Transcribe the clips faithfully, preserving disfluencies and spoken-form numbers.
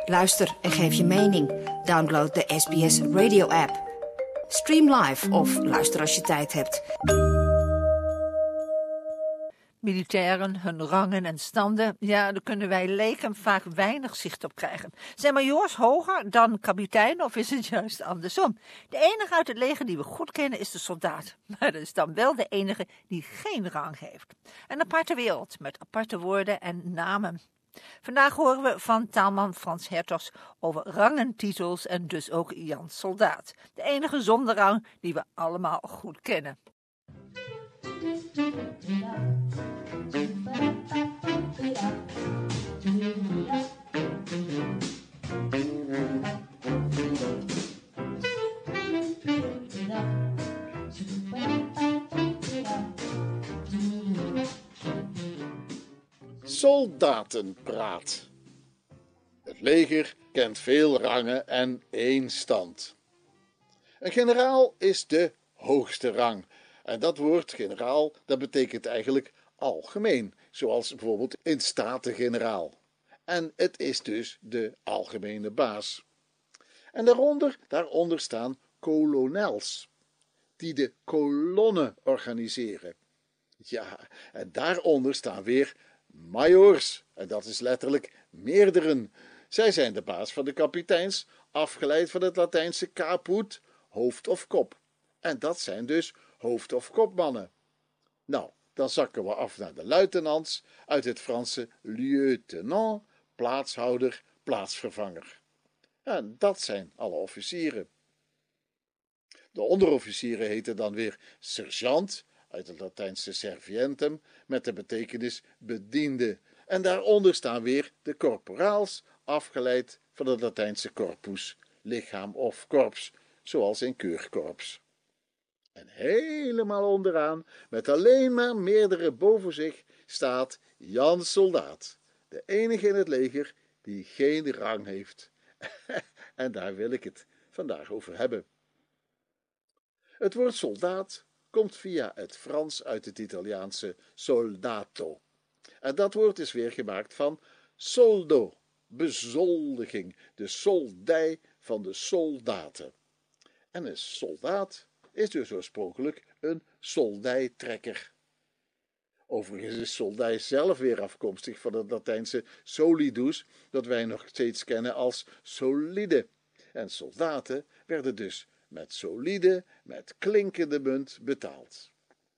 Luister en geef je mening. Download de S B S Radio app. Stream live of luister als je tijd hebt. Militairen, hun rangen en standen, ja, daar kunnen wij leken vaak weinig zicht op krijgen. Zijn majoors hoger dan kapiteinen of is het juist andersom? De enige uit het leger die we goed kennen is de soldaat. Maar dat is dan wel de enige die geen rang heeft. Een aparte wereld met aparte woorden en namen. Vandaag horen we van taalman Frans Hertogs over rangentitels en dus ook Jan Soldaat. De enige zonder rang die we allemaal goed kennen. Soldatenpraat. Het leger kent veel rangen en één stand. Een generaal is de hoogste rang. En dat woord generaal, dat betekent eigenlijk algemeen, zoals bijvoorbeeld in Staten-Generaal. En het is dus de algemene baas. En daaronder, daaronder staan kolonels, die de kolonnen organiseren. Ja, en daaronder staan weer majoors, en dat is letterlijk meerderen. Zij zijn de baas van de kapiteins, afgeleid van het Latijnse caput, hoofd of kop. En dat zijn dus hoofd- of kopmannen. Nou, dan zakken we af naar de luitenants, uit het Franse lieutenant, plaatshouder, plaatsvervanger. En dat zijn alle officieren. De onderofficieren heten dan weer sergeant, uit het Latijnse servientem, met de betekenis bediende. En daaronder staan weer de corporaals, afgeleid van het Latijnse corpus, lichaam of korps, zoals in keurkorps. En helemaal onderaan, met alleen maar meerdere boven zich, staat Jan Soldaat, de enige in het leger die geen rang heeft. En daar wil ik het vandaag over hebben. Het woord soldaat komt via het Frans uit het Italiaanse soldato. En dat woord is weer gemaakt van soldo, bezoldiging, de soldij van de soldaten. En een soldaat is dus oorspronkelijk een soldijtrekker. Overigens is soldij zelf weer afkomstig van het Latijnse solidus, dat wij nog steeds kennen als solide. En soldaten werden dus met solide, met klinkende munt betaald.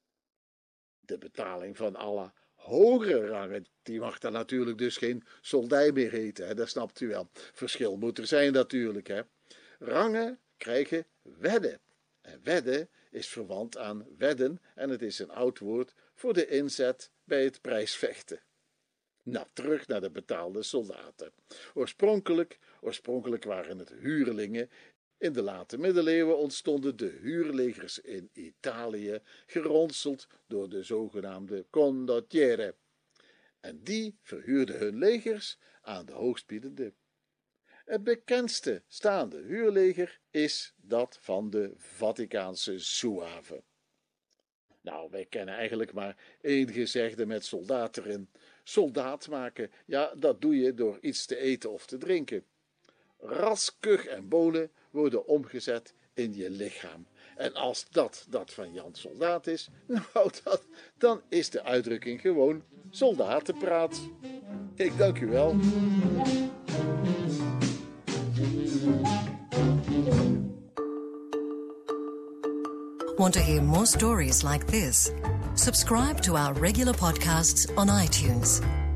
De betaling van alle hogere rangen, die mag dan natuurlijk dus geen soldij meer heten, hè? Dat snapt u wel. Verschil moet er zijn natuurlijk, hè. Rangen krijgen wedden. En wedden is verwant aan wedden en het is een oud woord voor de inzet bij het prijsvechten. Nou, terug naar de betaalde soldaten. Oorspronkelijk, oorspronkelijk waren het huurlingen. In de late middeleeuwen ontstonden de huurlegers in Italië, geronseld door de zogenaamde condottieri. En die verhuurden hun legers aan de hoogstbiedende. Het bekendste staande huurleger is dat van de Vaticaanse Zouave. Nou, wij kennen eigenlijk maar één gezegde met soldaat erin. Soldaat maken, ja, dat doe je door iets te eten of te drinken. Ras, kuch en bonen worden omgezet in je lichaam. En als dat dat van Jan Soldaat is, nou, dat, dan is de uitdrukking gewoon soldatenpraat. Ik dank u wel. Want to hear more stories like this? Subscribe to our regular podcasts on iTunes.